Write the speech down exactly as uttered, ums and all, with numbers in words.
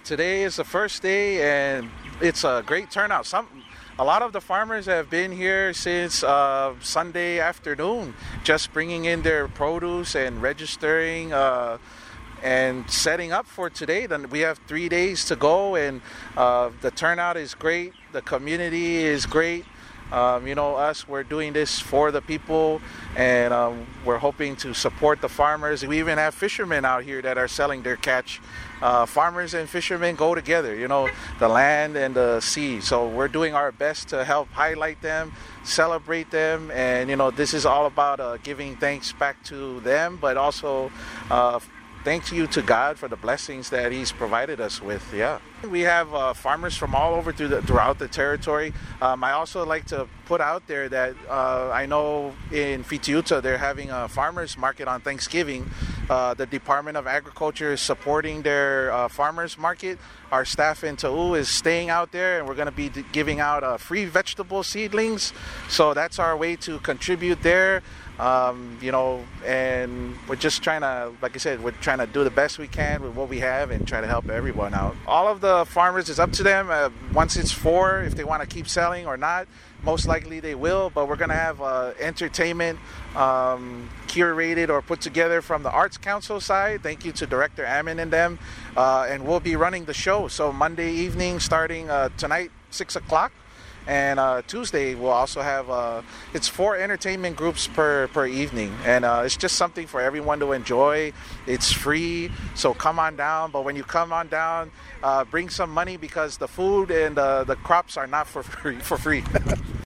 Today is the first day, and it's a great turnout. Some, a lot of the farmers have been here since uh, Sunday afternoon, just bringing in their produce and registering uh, and setting up for today. Then we have three days to go, and uh, the turnout is great. The community is great. Um, you know, us, we're doing this for the people, and um, we're hoping to support the farmers. We even have fishermen out here that are selling their catch. Uh, farmers and fishermen go together, you know, the land and the sea. So we're doing our best to help highlight them, celebrate them, and, you know, this is all about uh, giving thanks back to them, but also uh, thank you to God for the blessings that He's provided us with. Yeah, we have uh, farmers from all over through the, throughout the territory. Um, I also like to put out there that uh, I know in Fitiuta they're having a farmers market on Thanksgiving. Uh, the Department of Agriculture is supporting their uh, farmers market. Our staff in Ta'u is staying out there, and we're going to be d- giving out uh, free vegetable seedlings. So that's our way to contribute there. Um, you know, and we're just trying to, like I said, we're trying to do the best we can with what we have and try to help everyone out. All of the farmers, it's up to them. Uh, once it's for, if they want to keep selling or not, most likely they will, but we're going to have uh, entertainment um, curated or put together from the Arts Council side. Thank you to Director Ammon and them. Uh, and we'll be running the show. So Monday evening, starting uh, tonight, six o'clock. And uh, Tuesday we'll also have uh, it's four entertainment groups per per evening, and uh, it's just something for everyone to enjoy. It's free, so come on down. But when you come on down, uh, bring some money, because the food and uh, the crops are not for free. For free.